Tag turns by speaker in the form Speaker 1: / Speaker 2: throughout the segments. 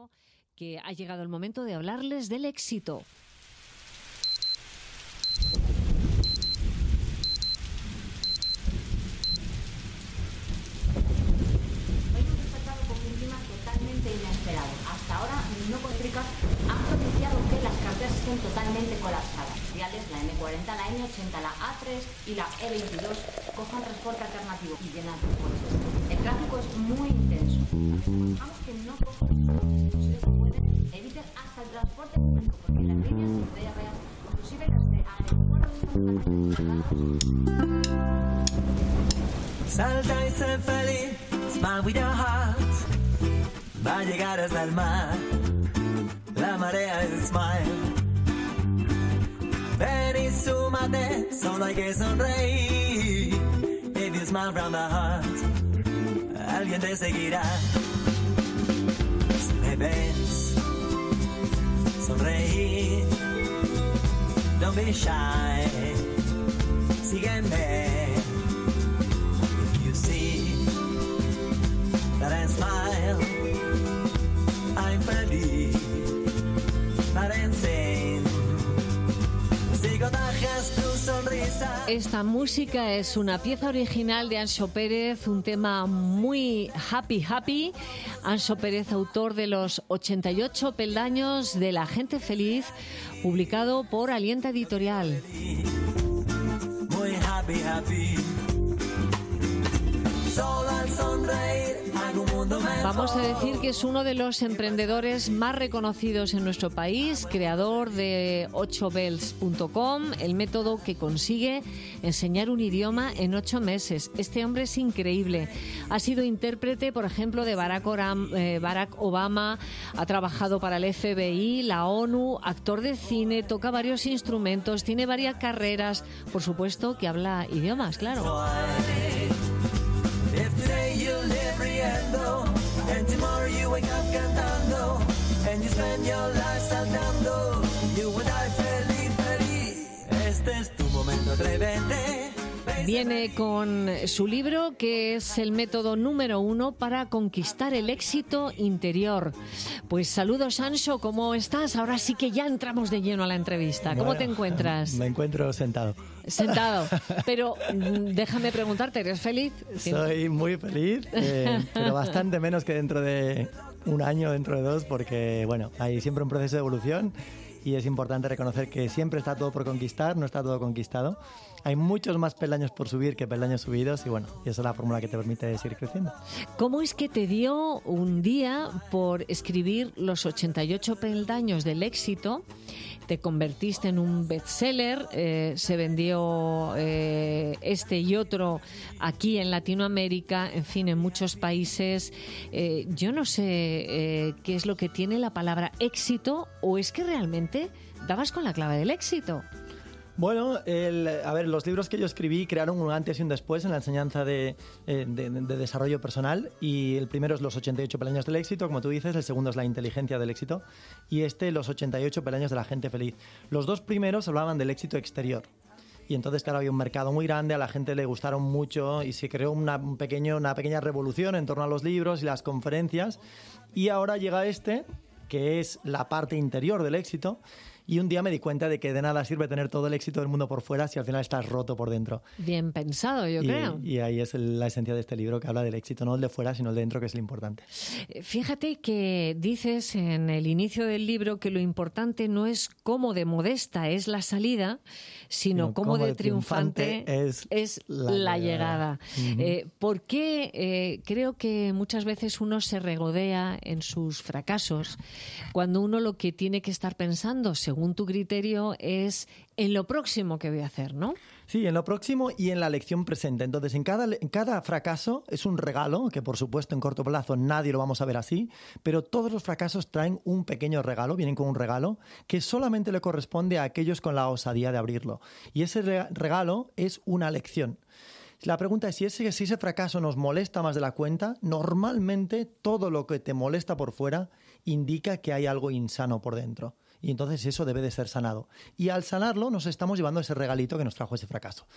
Speaker 1: creo que ha llegado el momento de hablarles del éxito.
Speaker 2: Inesperado. Hasta ahora, no Costrica han propiciado que las carreteras estén totalmente colapsadas. Viales, la M40, la M80, la A3 y la E22 cojan transporte alternativo y llenan de coches. El tráfico es muy intenso. Aconsejamos que no cojan si se puede, eviten hasta el transporte público, porque las líneas férreas, inclusive las de aeropuertos,
Speaker 3: Salta y sé feliz, smile with your heart. Va a llegar hasta el mar, la marea es smile. Ven y súmate, solo hay que sonreír. If you smile from the heart, alguien te seguirá. Si me ves sonreír, don't be shy, sígueme. If you see that I smile, I'm feliz, not insane. Si contagias tu sonrisa.
Speaker 1: Esta música es una pieza original de Anxo Pérez, un tema muy happy. Anxo Pérez, autor de los 88 peldaños de la gente feliz, publicado por Alienta Editorial.
Speaker 3: Muy happy. Solo al sonreír.
Speaker 1: Vamos a decir que es uno de los emprendedores más reconocidos en nuestro país, creador de 8bells.com, el método que consigue enseñar un idioma en 8 meses. Este hombre es increíble. Ha sido intérprete, por ejemplo, de Barack Obama, ha trabajado para el FBI, la ONU, actor de cine, toca varios instrumentos, tiene varias carreras, por supuesto que habla idiomas, claro.
Speaker 3: And tomorrow you wake up cantando, and you spend your life saltando, you will die feliz. Este es tu momento, atrévete.
Speaker 1: Viene con su libro, que es el método número 1 para conquistar el éxito interior. Pues saludos, Anxo, ¿cómo estás? Ahora sí que ya entramos de lleno a la entrevista. ¿Cómo te encuentras?
Speaker 4: Me encuentro sentado.
Speaker 1: Sentado. Pero déjame preguntarte, ¿eres feliz?
Speaker 4: Soy muy feliz, pero bastante menos que dentro de un año, dentro de 2, porque bueno, hay siempre un proceso de evolución y es importante reconocer que siempre está todo por conquistar, no está todo conquistado. Hay muchos más peldaños por subir que peldaños subidos y bueno, y esa es la fórmula que te permite seguir creciendo.
Speaker 1: ¿Cómo es que te dio un día por escribir los 88 peldaños del éxito? Te convertiste en un bestseller, se vendió este y otro aquí en Latinoamérica, en fin, en muchos países. Yo no sé qué es lo que tiene la palabra éxito, o es que realmente dabas con la clave del éxito.
Speaker 4: Bueno, los libros que yo escribí crearon un antes y un después en la enseñanza de desarrollo personal, y el primero es los 88 peldaños del éxito, como tú dices, el segundo es la inteligencia del éxito y los 88 peldaños de la gente feliz. Los dos primeros hablaban del éxito exterior. Y entonces, claro, había un mercado muy grande, a la gente le gustaron mucho y se creó una pequeña revolución en torno a los libros y las conferencias. Y ahora llega que es la parte interior del éxito. Y un día me di cuenta de que de nada sirve tener todo el éxito del mundo por fuera si al final estás roto por dentro.
Speaker 1: Bien pensado, yo creo.
Speaker 4: Y ahí es la esencia de este libro, que habla del éxito, no el de fuera, sino el de dentro, que es lo importante.
Speaker 1: Fíjate que dices en el inicio del libro que lo importante no es cómo de modesta es la salida, sino cómo de triunfante es la llegada.
Speaker 4: Uh-huh.
Speaker 1: ¿Por qué creo que muchas veces uno se regodea en sus fracasos cuando uno lo que tiene que estar pensando, según tu criterio, es en lo próximo que voy a hacer, ¿no?
Speaker 4: Sí, en lo próximo y en la lección presente. Entonces, en cada fracaso es un regalo, que por supuesto en corto plazo nadie lo vamos a ver así, pero todos los fracasos traen un pequeño regalo, vienen con un regalo que solamente le corresponde a aquellos con la osadía de abrirlo. Y ese regalo es una lección. La pregunta es si ese fracaso nos molesta más de la cuenta. Normalmente todo lo que te molesta por fuera indica que hay algo insano por dentro. Y entonces eso debe de ser sanado. Y al sanarlo nos estamos llevando ese regalito que nos trajo ese fracaso.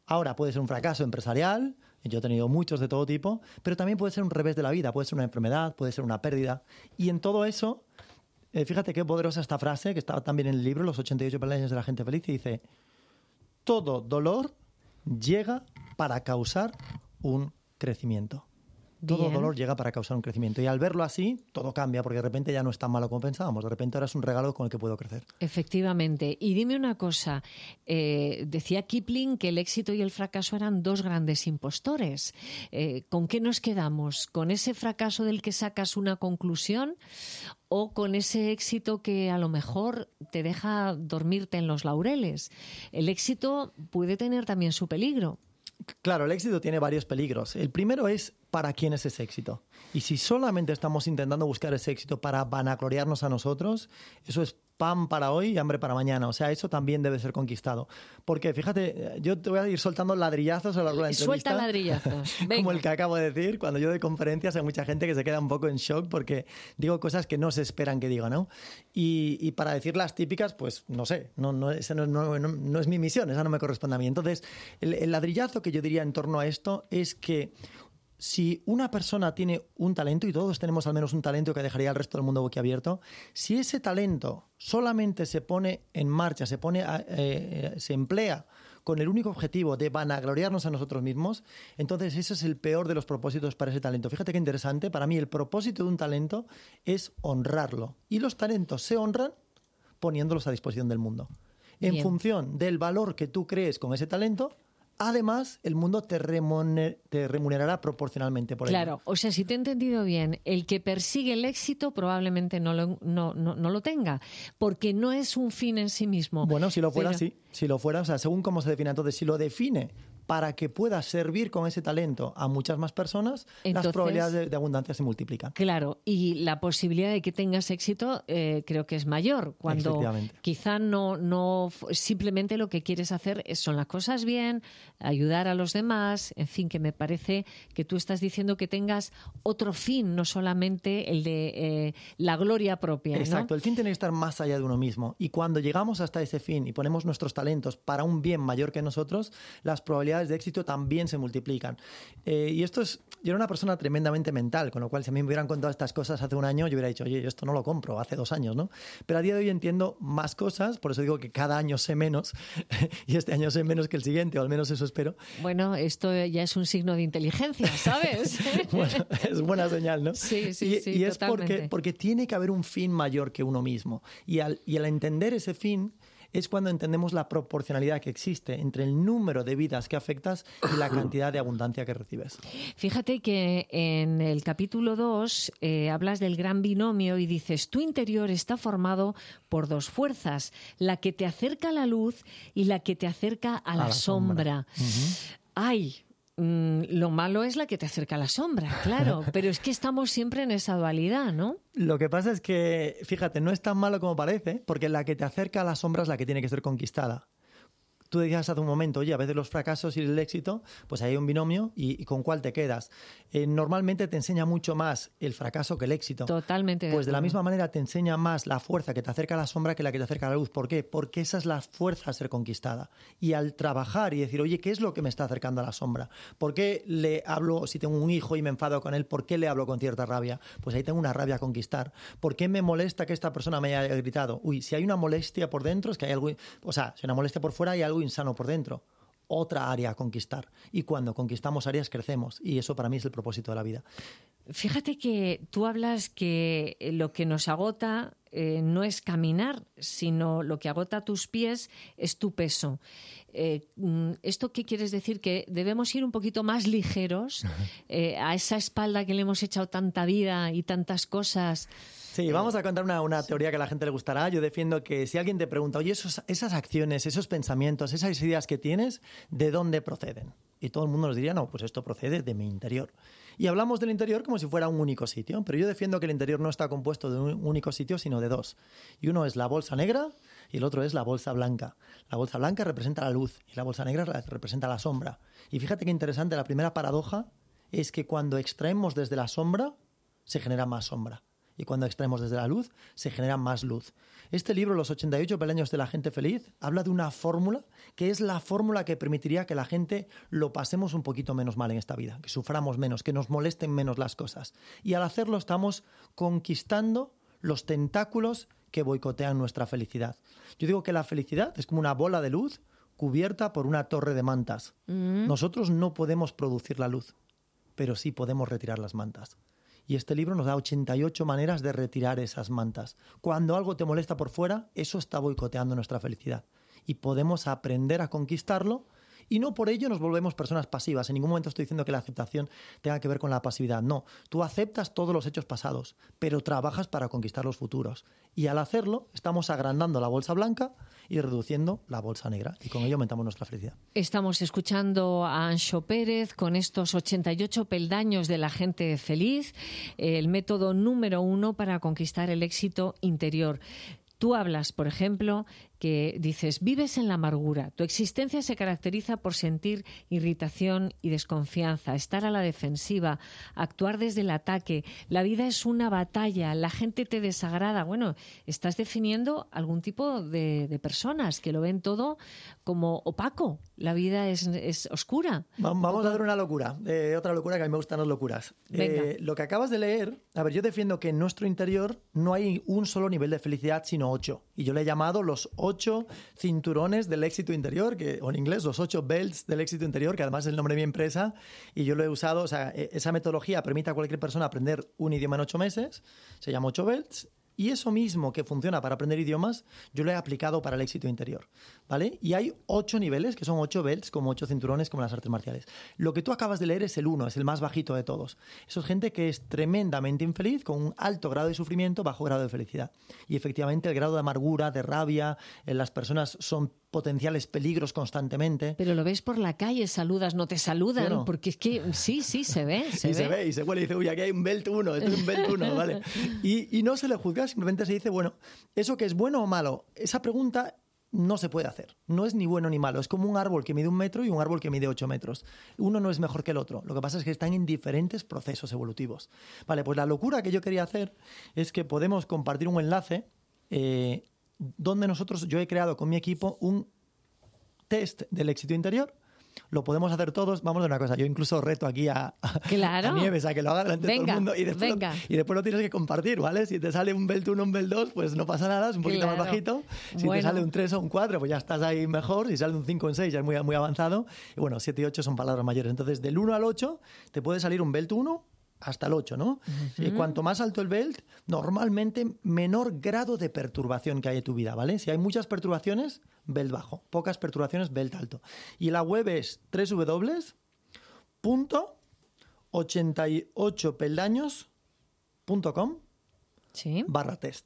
Speaker 4: Ahora puede ser un fracaso empresarial, yo he tenido muchos de todo tipo, pero también puede ser un revés de la vida, puede ser una enfermedad, puede ser una pérdida. Y en todo eso, fíjate qué poderosa esta frase, que estaba también en el libro, Los 88 peldaños de la gente feliz, y dice, todo dolor llega para causar un crecimiento. Todo
Speaker 1: Bien.
Speaker 4: dolor llega para causar un crecimiento. Y al verlo así, todo cambia, porque de repente ya no es tan malo como pensábamos. De repente ahora es un regalo con el que puedo crecer.
Speaker 1: Efectivamente. Y dime una cosa, decía Kipling que el éxito y el fracaso eran dos grandes impostores. ¿Con qué nos quedamos? ¿Con ese fracaso del que sacas una conclusión o con ese éxito que a lo mejor te deja dormirte en los laureles? El éxito puede tener también su peligro.
Speaker 4: Claro, el éxito tiene varios peligros. El primero es para quién es ese éxito. Y si solamente estamos intentando buscar ese éxito para vanagloriarnos a nosotros, eso es pan para hoy y hambre para mañana. O sea, eso también debe ser conquistado. Porque, fíjate, yo te voy a ir soltando ladrillazos a lo largo de la entrevista.
Speaker 1: Suelta ladrillazos. Venga.
Speaker 4: Como el que acabo de decir. Cuando yo doy conferencias hay mucha gente que se queda un poco en shock porque digo cosas que no se esperan que diga, ¿no? Y para decir las típicas, pues no sé, esa no es mi misión, esa no me corresponde a mí. Entonces, el ladrillazo que yo diría en torno a esto es que si una persona tiene un talento, y todos tenemos al menos un talento que dejaría al resto del mundo boquiabierto, si ese talento solamente se pone en marcha, se emplea con el único objetivo de vanagloriarnos a nosotros mismos, entonces ese es el peor de los propósitos para ese talento. Fíjate qué interesante, para mí el propósito de un talento es honrarlo. Y los talentos se honran poniéndolos a disposición del mundo. En
Speaker 1: Bien.
Speaker 4: función del valor que tú crees con ese talento, además, el mundo te remunerará proporcionalmente por ello.
Speaker 1: Claro, o sea, si te he entendido bien, el que persigue el éxito probablemente no lo tenga, porque no es un fin en sí mismo.
Speaker 4: Bueno, si lo fuera,
Speaker 1: Pero-
Speaker 4: sí. Si lo fuera, o sea, según cómo se define. Entonces, si lo define para que pueda servir con ese talento a muchas más personas,
Speaker 1: Entonces-
Speaker 4: las probabilidades de abundancia se multiplican.
Speaker 1: Claro, y la posibilidad de que tengas éxito creo que es mayor cuando
Speaker 4: Efectivamente.
Speaker 1: quizá simplemente lo que quieres hacer son las cosas bien, ayudar a los demás, en fin, que me parece que tú estás diciendo que tengas otro fin, no solamente el de la gloria propia, ¿no?
Speaker 4: Exacto, el fin tiene que estar más allá de uno mismo. Y cuando llegamos hasta ese fin y ponemos nuestros talentos para un bien mayor que nosotros, las probabilidades de éxito también se multiplican. Y esto es... Yo era una persona tremendamente mental, con lo cual si a mí me hubieran contado estas cosas hace un año, yo hubiera dicho, oye, yo esto no lo compro, hace 2 años, ¿no? Pero a día de hoy entiendo más cosas, por eso digo que cada año sé menos, y este año sé menos que el siguiente, o al menos eso espero.
Speaker 1: Bueno, esto ya es un signo de inteligencia, ¿sabes?
Speaker 4: Bueno, es buena señal, ¿no?
Speaker 1: Sí,
Speaker 4: y es
Speaker 1: totalmente.
Speaker 4: porque tiene que haber un fin mayor que uno mismo. Y al entender ese fin es cuando entendemos la proporcionalidad que existe entre el número de vidas que afectas y la cantidad de abundancia que recibes.
Speaker 1: Fíjate que en el capítulo 2 hablas del gran binomio y dices, tu interior está formado por 2 fuerzas, la que te acerca a la luz y la que te acerca a la sombra. ¡Ay! Lo malo es la que te acerca a la sombra, claro, pero es que estamos siempre en esa dualidad, ¿no?
Speaker 4: Lo que pasa es que, fíjate, no es tan malo como parece, porque la que te acerca a la sombra es la que tiene que ser conquistada. Tú decías hace un momento, oye, a veces los fracasos y el éxito, pues hay un binomio y ¿con cuál te quedas? Normalmente te enseña mucho más el fracaso que el éxito.
Speaker 1: Totalmente de
Speaker 4: Pues de la
Speaker 1: acuerdo.
Speaker 4: misma manera te enseña más la fuerza que te acerca a la sombra que la que te acerca a la luz. ¿Por qué? Porque esa es la fuerza a ser conquistada. Y al trabajar y decir, oye, ¿qué es lo que me está acercando a la sombra? ¿Por qué le hablo, si tengo un hijo y me enfado con él, por qué le hablo con cierta rabia? Pues ahí tengo una rabia a conquistar. ¿Por qué me molesta que esta persona me haya gritado? Uy, si hay una molestia por dentro, es que hay algo... O sea, si hay una molestia por fuera, hay algo insano por dentro. Otra área a conquistar. Y cuando conquistamos áreas, crecemos. Y eso para mí es el propósito de la vida.
Speaker 1: Fíjate que tú hablas que lo que nos agota no es caminar, sino lo que agota tus pies es tu peso. ¿Esto qué quieres decir? Que debemos ir un poquito más ligeros a esa espalda que le hemos echado tanta vida y tantas cosas.
Speaker 4: Sí, vamos a contar una teoría que a la gente le gustará. Yo defiendo que si alguien te pregunta, oye, esas acciones, esos pensamientos, esas ideas que tienes, ¿de dónde proceden? Y todo el mundo nos diría, no, pues esto procede de mi interior. Y hablamos del interior como si fuera un único sitio, pero yo defiendo que el interior no está compuesto de un único sitio, sino de 2. Y uno es la bolsa negra y el otro es la bolsa blanca. La bolsa blanca representa la luz y la bolsa negra representa la sombra. Y fíjate qué interesante, la primera paradoja es que cuando extraemos desde la sombra, se genera más sombra. y cuando extraemos desde la luz, se genera más luz. Este libro, Los 88 peldaños de la gente feliz, habla de una fórmula que es la fórmula que permitiría que la gente lo pasemos un poquito menos mal en esta vida, que suframos menos, que nos molesten menos las cosas. Y al hacerlo estamos conquistando los tentáculos que boicotean nuestra felicidad. Yo digo que la felicidad es como una bola de luz cubierta por una torre de mantas. Nosotros no podemos producir la luz, pero sí podemos retirar las mantas. Y este libro nos da 88 maneras de retirar esas mantas. Cuando algo te molesta por fuera, eso está boicoteando nuestra felicidad. Y podemos aprender a conquistarlo y no por ello nos volvemos personas pasivas. En ningún momento estoy diciendo que la aceptación tenga que ver con la pasividad. No, tú aceptas todos los hechos pasados, pero trabajas para conquistar los futuros. Y al hacerlo, estamos agrandando la bolsa blanca y reduciendo la bolsa negra. Y con ello aumentamos nuestra felicidad.
Speaker 1: Estamos escuchando a Anxo Pérez con estos 88 peldaños de la gente feliz, el método número 1 para conquistar el éxito interior. Tú hablas, por ejemplo, que dices, vives en la amargura. Tu existencia se caracteriza por sentir irritación y desconfianza, estar a la defensiva, actuar desde el ataque. La vida es una batalla, la gente te desagrada. Bueno, estás definiendo algún tipo de personas que lo ven todo como opaco. La vida es oscura.
Speaker 4: Vamos a hacer una locura, otra locura que a mí me gustan las locuras. Lo que acabas de leer, a ver, yo defiendo que en nuestro interior no hay un solo nivel de felicidad, sino 8. Y yo le he llamado los 8 cinturones del éxito interior, o en inglés los 8 belts del éxito interior, que además es el nombre de mi empresa, y yo lo he usado, o sea, esa metodología permite a cualquier persona aprender un idioma en 8 meses, se llama 8 belts, y eso mismo que funciona para aprender idiomas, yo lo he aplicado para el éxito interior, ¿vale? Y hay 8 niveles, que son 8 belts, como 8 cinturones, como las artes marciales. Lo que tú acabas de leer es el 1, es el más bajito de todos. Eso es gente que es tremendamente infeliz, con un alto grado de sufrimiento, bajo grado de felicidad. Y efectivamente el grado de amargura, de rabia, las personas son potenciales peligros constantemente.
Speaker 1: Pero lo ves por la calle, saludas, no te saludan, bueno, porque es que sí, se ve.
Speaker 4: Se ve y se huele y dice, uy, aquí hay un belt 1, esto es un belt 1, ¿vale? Y no se le juzga, simplemente se dice, bueno, ¿eso qué es bueno o malo? Esa pregunta no se puede hacer. No es ni bueno ni malo. Es como un árbol que mide 1 metro y un árbol que mide 8 metros. Uno no es mejor que el otro. Lo que pasa es que están en diferentes procesos evolutivos. Vale, pues la locura que yo quería hacer es que podemos compartir un enlace donde yo he creado con mi equipo un test del éxito interior. Lo podemos hacer todos. Vamos a una cosa, yo incluso reto aquí a Nieves a que lo haga delante de todo el mundo y después lo tienes que compartir, ¿vale? Si te sale un belt 1, un belt 2, pues no pasa nada, es un poquito más bajito. Si te sale un 3 o un 4, pues ya estás ahí mejor. Si sale un 5 o un 6, ya es muy, muy avanzado. Y bueno, 7 y 8 son palabras mayores. Entonces, del 1 al 8 te puede salir un belt 1 hasta el 8, ¿no? Uh-huh. Cuanto más alto el belt, normalmente menor grado de perturbación que hay en tu vida, ¿vale? Si hay muchas perturbaciones, belt bajo. Pocas perturbaciones, belt alto. Y la web es www.88peldaños.com /test.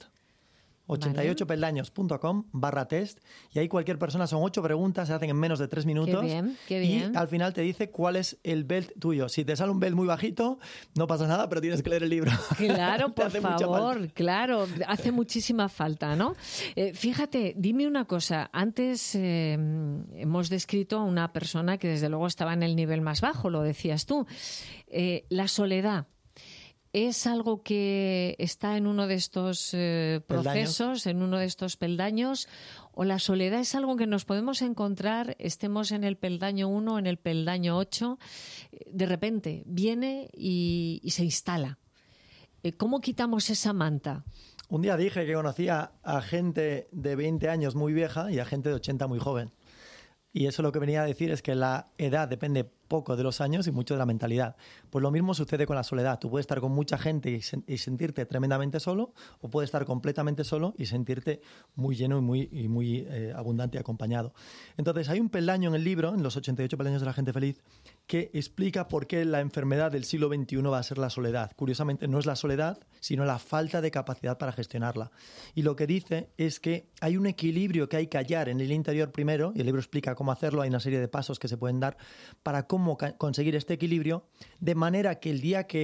Speaker 4: 88peldaños.com/test y ahí cualquier persona, son 8 preguntas, se hacen en menos de 3 minutos.
Speaker 1: Qué bien.
Speaker 4: Y al final te dice cuál es el belt tuyo. Si te sale un belt muy bajito, no pasa nada, pero tienes que leer el libro.
Speaker 1: Claro, por favor, claro, hace muchísima falta, ¿no? Fíjate, dime una cosa, antes hemos descrito a una persona que desde luego estaba en el nivel más bajo, lo decías tú. La soledad. ¿Es algo que está en uno de estos procesos, en uno de estos peldaños? ¿O la soledad es algo que nos podemos encontrar, estemos en el peldaño 1, en el peldaño 8, de repente viene y se instala? ¿Cómo quitamos esa manta?
Speaker 4: Un día dije que conocía a gente de 20 años muy vieja y a gente de 80 muy joven. Y eso lo que venía a decir es que la edad depende poco de los años y mucho de la mentalidad. Pues lo mismo sucede con la soledad. Tú puedes estar con mucha gente y sentirte tremendamente solo, o puedes estar completamente solo y sentirte muy lleno y muy abundante y acompañado. Entonces hay un peldaño en el libro, en los 88 peldaños de la gente feliz, que explica por qué la enfermedad del siglo XXI va a ser la soledad. Curiosamente no es la soledad, sino la falta de capacidad para gestionarla. Y lo que dice es que hay un equilibrio que hay que hallar en el interior primero, y el libro explica cómo hacerlo, hay una serie de pasos que se pueden dar para cómo conseguir este equilibrio, de manera que el día que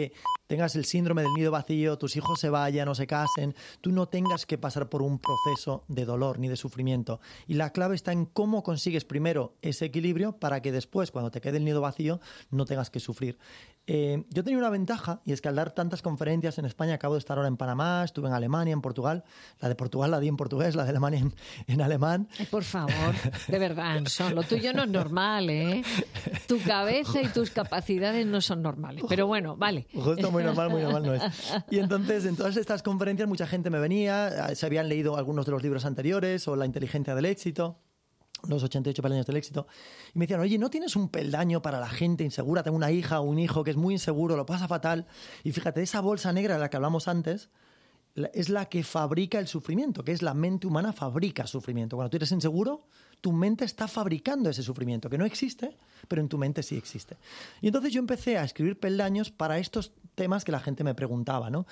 Speaker 4: tengas el síndrome del nido vacío, tus hijos se vayan o se casen, tú no tengas que pasar por un proceso de dolor ni de sufrimiento. Y la clave está en cómo consigues primero ese equilibrio para que después, cuando te quede el nido vacío, no tengas que sufrir. Yo tenía una ventaja, y es que al dar tantas conferencias en España, acabo de estar ahora en Panamá, estuve en Alemania, en Portugal. La de Portugal la di en portugués, la de Alemania en alemán.
Speaker 1: Por favor, de verdad, Anson, lo tuyo no es normal, ¿eh? Tu cabeza y tus capacidades no son normales. Pero bueno, vale.
Speaker 4: Justo muy normal no es. Y entonces, en todas estas conferencias, mucha gente me venía, se habían leído algunos de los libros anteriores, o La inteligencia del éxito, los 88 peldaños del éxito, y me decían, oye, ¿no tienes un peldaño para la gente insegura? Tengo una hija o un hijo que es muy inseguro, lo pasa fatal. Y fíjate, esa bolsa negra de la que hablamos antes es la que fabrica el sufrimiento, que es la mente humana fabrica sufrimiento. Cuando tú eres inseguro, tu mente está fabricando ese sufrimiento, que no existe, pero en tu mente sí existe. Y entonces yo empecé a escribir peldaños para estos temas que la gente me preguntaba, ¿no?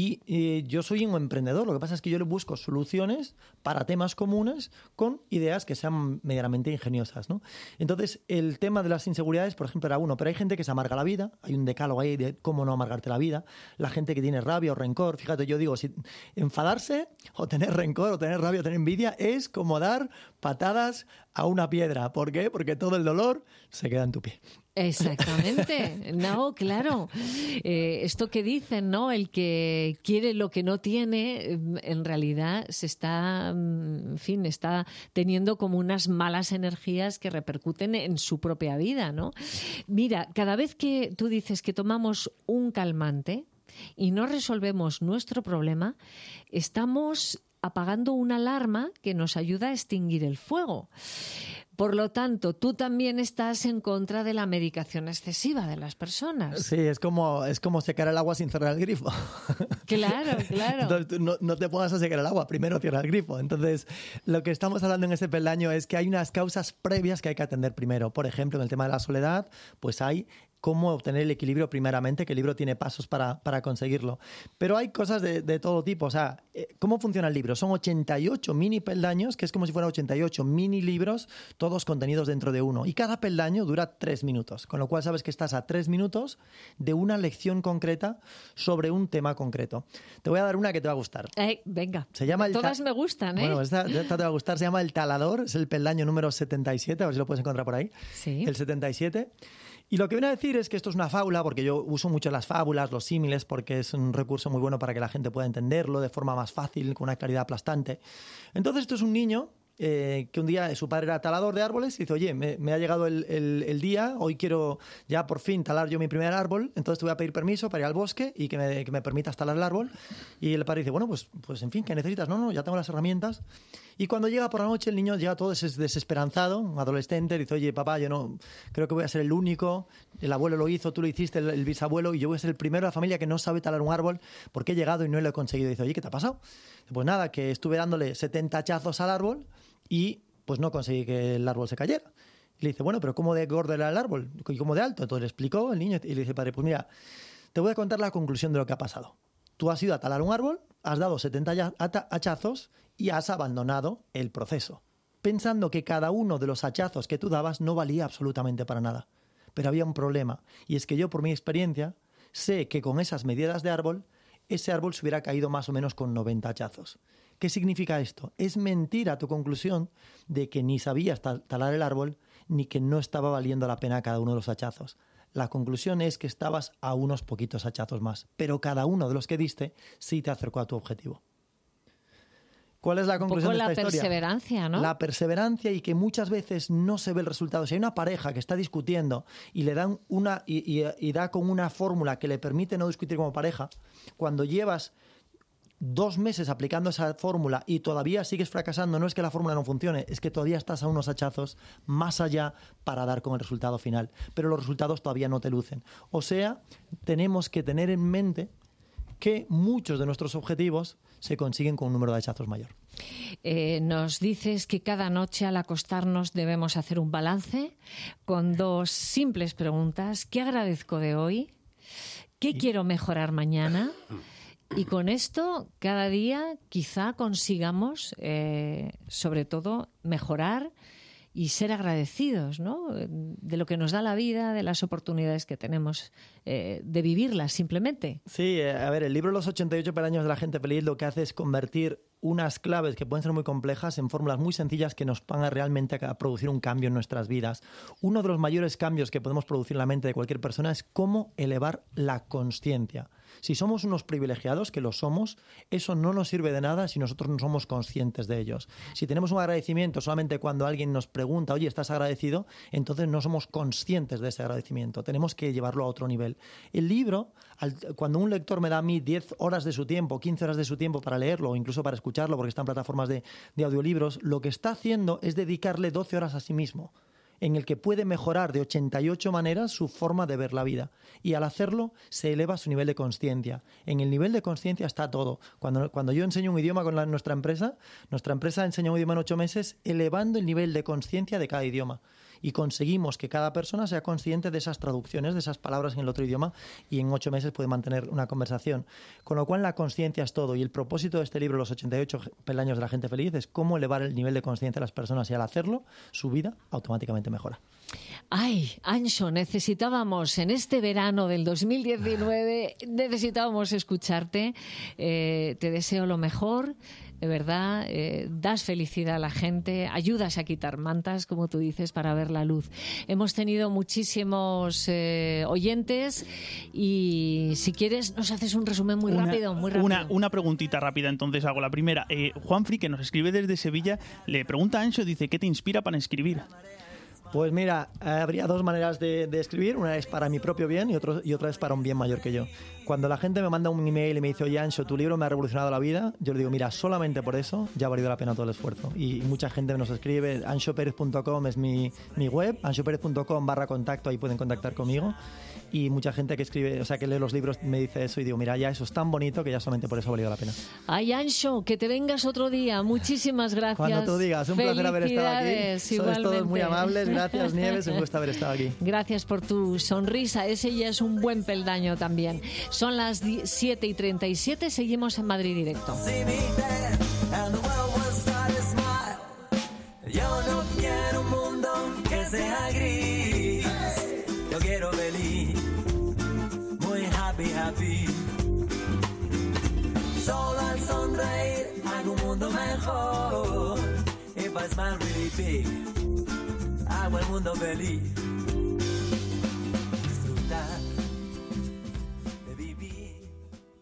Speaker 4: Y yo soy un emprendedor, lo que pasa es que yo le busco soluciones para temas comunes con ideas que sean medianamente ingeniosas, ¿no? Entonces, el tema de las inseguridades, por ejemplo, era uno, pero hay gente que se amarga la vida, hay un decálogo ahí de cómo no amargarte la vida, la gente que tiene rabia o rencor, fíjate, yo digo, si enfadarse o tener rencor o tener rabia o tener envidia es como dar patadas a una piedra. ¿Por qué? Porque todo el dolor se queda en tu pie.
Speaker 1: Exactamente. No, claro. Esto que dicen, ¿no? El que quiere lo que no tiene, en realidad se está, en fin, está teniendo como unas malas energías que repercuten en su propia vida, ¿no? Mira, cada vez que tú dices que tomamos un calmante y no resolvemos nuestro problema, estamos apagando una alarma que nos ayuda a extinguir el fuego. Por lo tanto, tú también estás en contra de la medicación excesiva de las personas.
Speaker 4: Sí, es como secar el agua sin cerrar el grifo.
Speaker 1: Claro, claro.
Speaker 4: Entonces, tú no te pongas a secar el agua, primero cierra el grifo. Entonces, lo que estamos hablando en este peldaño es que hay unas causas previas que hay que atender primero. Por ejemplo, en el tema de la soledad, pues hay cómo obtener el equilibrio primeramente, que el libro tiene pasos para conseguirlo. Pero hay cosas de todo tipo. O sea, ¿cómo funciona el libro? Son 88 mini peldaños, que es como si fueran 88 mini libros, todos contenidos dentro de uno. Y cada peldaño dura 3 minutos, con lo cual sabes que estás a 3 minutos de una lección concreta sobre un tema concreto. Te voy a dar una que te va a gustar.
Speaker 1: Venga,
Speaker 4: se llama
Speaker 1: todas me gustan, ¿eh?
Speaker 4: Bueno, esta te va a gustar. Se llama El talador, es el peldaño número 77, a ver si lo puedes encontrar por ahí.
Speaker 1: Sí.
Speaker 4: El 77. Y lo que viene a decir es que esto es una fábula, porque yo uso mucho las fábulas, los símiles, porque es un recurso muy bueno para que la gente pueda entenderlo de forma más fácil, con una claridad aplastante. Entonces, esto es un niño que un día su padre era talador de árboles y dice, oye, me ha llegado el día, hoy quiero ya por fin talar yo mi primer árbol, entonces te voy a pedir permiso para ir al bosque y que me permitas talar el árbol. Y el padre dice, bueno, pues en fin, ¿qué necesitas? No, ya tengo las herramientas. Y cuando llega por la noche, el niño llega todo desesperanzado, un adolescente, dice, oye, papá, yo no creo que voy a ser el único, el abuelo lo hizo, tú lo hiciste, el bisabuelo, y yo voy a ser el primero de la familia que no sabe talar un árbol porque he llegado y no lo he conseguido. Dice, oye, ¿qué te ha pasado? Pues nada, que estuve dándole 70 hachazos al árbol y pues no conseguí que el árbol se cayera. Y le dice, bueno, pero ¿cómo de gordo era el árbol? ¿Y cómo de alto? Entonces le explicó el niño y le dice, padre, pues mira, te voy a contar la conclusión de lo que ha pasado. Tú has ido a talar un árbol, has dado 70 hachazos y has abandonado el proceso, pensando que cada uno de los hachazos que tú dabas no valía absolutamente para nada. Pero había un problema, y es que yo, por mi experiencia, sé que con esas medidas de árbol, ese árbol se hubiera caído más o menos con 90 hachazos. ¿Qué significa esto? Es mentira tu conclusión de que ni sabías talar el árbol ni que no estaba valiendo la pena cada uno de los hachazos. La conclusión es que estabas a unos poquitos hachazos más, pero cada uno de los que diste sí te acercó a tu objetivo. ¿Cuál es la conclusión de esta historia?
Speaker 1: La perseverancia, ¿no?
Speaker 4: La perseverancia y que muchas veces no se ve el resultado. Si hay una pareja que está discutiendo y le dan y da con una fórmula que le permite no discutir como pareja, cuando llevas 2 meses aplicando esa fórmula y todavía sigues fracasando, no es que la fórmula no funcione, es que todavía estás a unos hachazos más allá para dar con el resultado final. Pero los resultados todavía no te lucen. O sea, tenemos que tener en mente que muchos de nuestros objetivos se consiguen con un número de hachazos mayor.
Speaker 1: Nos dices que cada noche al acostarnos debemos hacer un balance con 2 simples preguntas. ¿Qué agradezco de hoy? ¿Qué quiero mejorar mañana? Y con esto, cada día quizá consigamos, sobre todo, mejorar y ser agradecidos, ¿no? De lo que nos da la vida, de las oportunidades que tenemos de vivirlas simplemente.
Speaker 4: Sí, a ver, el libro Los 88 peldaños de la gente feliz lo que hace es convertir unas claves que pueden ser muy complejas en fórmulas muy sencillas que nos van a realmente a producir un cambio en nuestras vidas. Uno de los mayores cambios que podemos producir en la mente de cualquier persona es cómo elevar la consciencia. Si somos unos privilegiados, que lo somos, eso no nos sirve de nada si nosotros no somos conscientes de ellos. Si tenemos un agradecimiento solamente cuando alguien nos pregunta, oye, ¿estás agradecido?, entonces no somos conscientes de ese agradecimiento. Tenemos que llevarlo a otro nivel. El libro, cuando un lector me da a mí 10 horas de su tiempo, 15 horas de su tiempo para leerlo o incluso para escucharlo, porque está en plataformas de audiolibros, lo que está haciendo es dedicarle 12 horas a sí mismo, en el que puede mejorar de 88 maneras su forma de ver la vida. Y al hacerlo, se eleva su nivel de consciencia. En el nivel de consciencia está todo. Cuando yo enseño un idioma con nuestra empresa enseña un idioma en 8 meses, elevando el nivel de consciencia de cada idioma. Y conseguimos que cada persona sea consciente de esas traducciones, de esas palabras en el otro idioma, y en 8 meses puede mantener una conversación. Con lo cual la consciencia es todo. Y el propósito de este libro, Los 88 peldaños de la gente feliz, es cómo elevar el nivel de conciencia de las personas, y al hacerlo, su vida automáticamente mejora.
Speaker 1: Ay, Anxo, necesitábamos en este verano del 2019, necesitábamos escucharte. Te deseo lo mejor. De verdad, das felicidad a la gente, ayudas a quitar mantas, como tú dices, para ver la luz. Hemos tenido muchísimos oyentes y si quieres nos haces un resumen muy rápido.
Speaker 5: Una preguntita rápida, entonces hago la primera. Juanfri, que nos escribe desde Sevilla, le pregunta a Anxo, dice, ¿qué te inspira para escribir?
Speaker 4: Pues mira, habría 2 maneras de escribir. Una es para mi propio bien y otra es para un bien mayor que yo. Cuando la gente me manda un email y me dice, oye, Anxo, tu libro me ha revolucionado la vida, yo le digo, mira, solamente por eso ya ha valido la pena todo el esfuerzo. Y mucha gente nos escribe, anxoperez.com es mi web, anxoperez.com/contacto, ahí pueden contactar conmigo. Y mucha gente que escribe, o sea, que lee los libros me dice eso y digo, mira, ya eso es tan bonito que ya solamente por eso ha valido la pena.
Speaker 1: Ay, Anxo, que te vengas otro día. Muchísimas gracias.
Speaker 4: Cuando tú digas, un placer haber estado aquí.
Speaker 1: Sois
Speaker 4: todos muy amables. Gracias, Nieves, un gusto haber estado aquí.
Speaker 1: Gracias por tu sonrisa. Ese ya es un buen peldaño también. Son las 7:37, seguimos en Madrid Directo.
Speaker 3: Yo no quiero un mundo que sea gris. Yo quiero feliz, muy happy. Solo al sonreír hago un mundo mejor. If I smile really big, hago el mundo feliz.